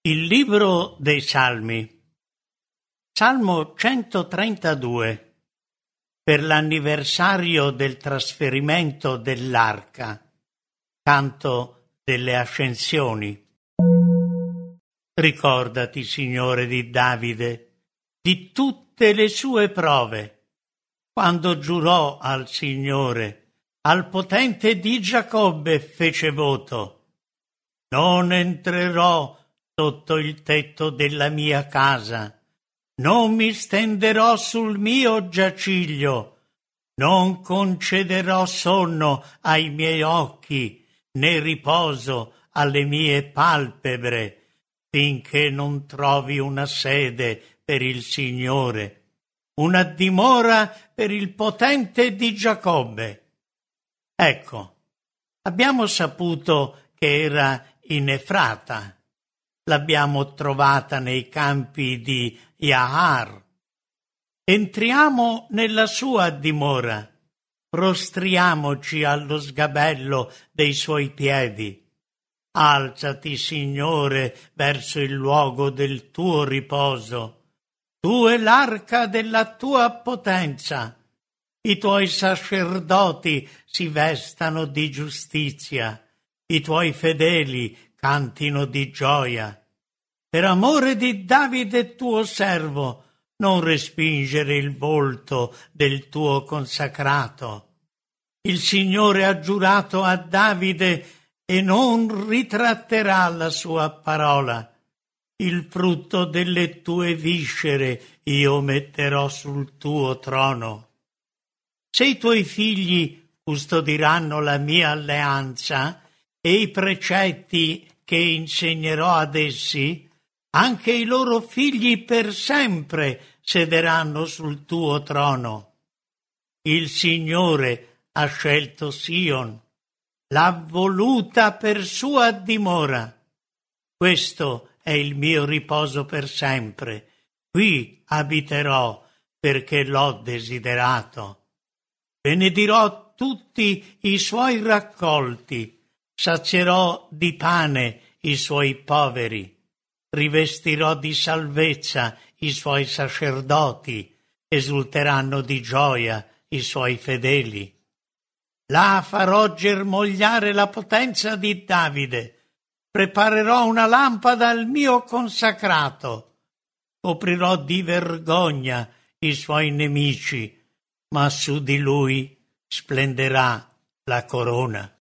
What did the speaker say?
Il libro dei Salmi. Salmo 132. Per l'anniversario del trasferimento dell'arca. Canto delle ascensioni. Ricordati, Signore, di Davide, di tutte le sue prove, quando giurò al Signore, al potente di Giacobbe fece voto. Non entrerò sotto il tetto della mia casa, non mi stenderò sul mio giaciglio, non concederò sonno ai miei occhi, né riposo alle mie palpebre, finché non trovi una sede per il Signore, una dimora per il potente di Giacobbe. Ecco, abbiamo saputo che era in Efrata. L'abbiamo trovata nei campi di Yahar. Entriamo nella sua dimora, prostriamoci allo sgabello dei suoi piedi. Alzati, Signore, verso il luogo del tuo riposo. Tu e l'arca della tua potenza. I tuoi sacerdoti si vestano di giustizia, i tuoi fedeli cantino di gioia. Per amore di Davide tuo servo, non respingere il volto del tuo consacrato. Il Signore ha giurato a Davide e non ritratterà la sua parola. Il frutto delle tue viscere io metterò sul tuo trono. Se i tuoi figli custodiranno la mia alleanza e i precetti che insegnerò ad essi, anche i loro figli per sempre sederanno sul tuo trono. Il Signore ha scelto Sion, l'ha voluta per sua dimora. Questo è il mio riposo per sempre. Qui abiterò perché l'ho desiderato. Benedirò tutti i suoi raccolti, sazierò di pane i suoi poveri. Rivestirò di salvezza i suoi sacerdoti, esulteranno di gioia i suoi fedeli. Là farò germogliare la potenza di Davide, preparerò una lampada al mio consacrato, coprirò di vergogna i suoi nemici, ma su di lui splenderà la corona.